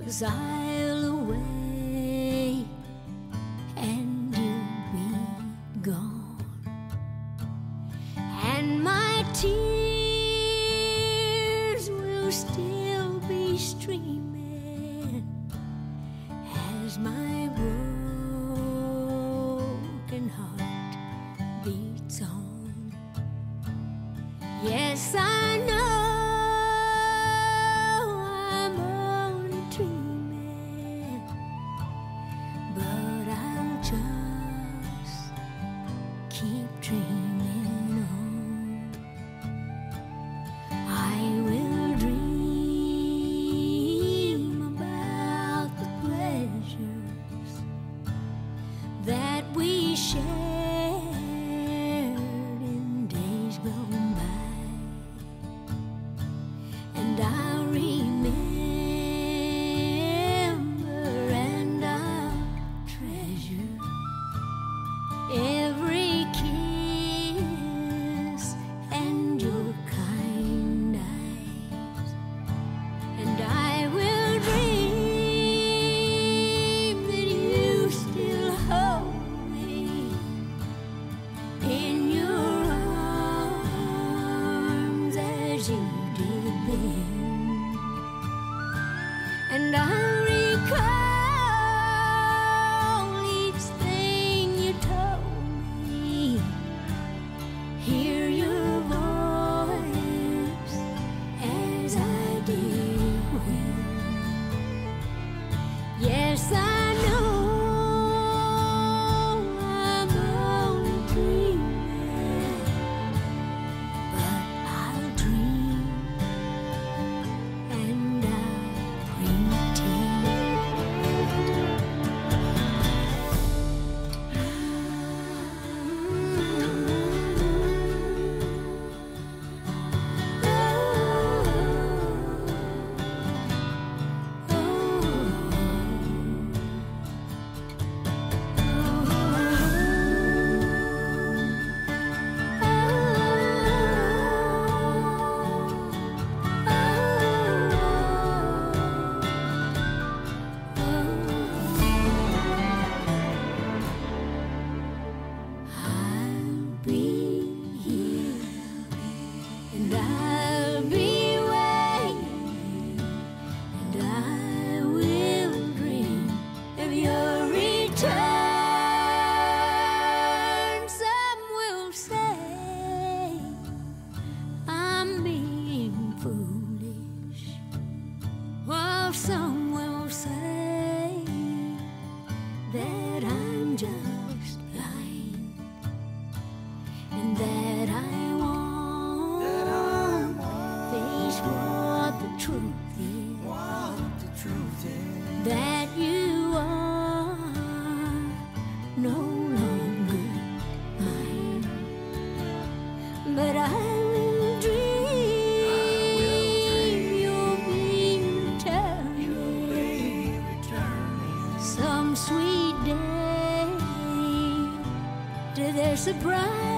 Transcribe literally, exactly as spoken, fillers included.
'cause I'll away and you'll be gone, and my tears will still be streaming as my broken heart beats on. Yes, I know I'm only dreaming, but I'll just keep dreaming on. I will dream about the pleasures that we shared in days gone by, and I'll remember and I'll treasure every kiss and your kind eyes, and I will dream that you still hold me in your arms as you did then, and I'll recall each thing you told me, hear your voice as I did when. Yes, I know I'm only dreaming, but I'll dream and I'll be here, and I'll be waiting, and I will dream of your return. Some will say I'm being foolish, while some will say that I'm just blind, and that I won't face what the truth is, that you are no longer mine. But I will dream you'll be returning some sweet day to their surprise.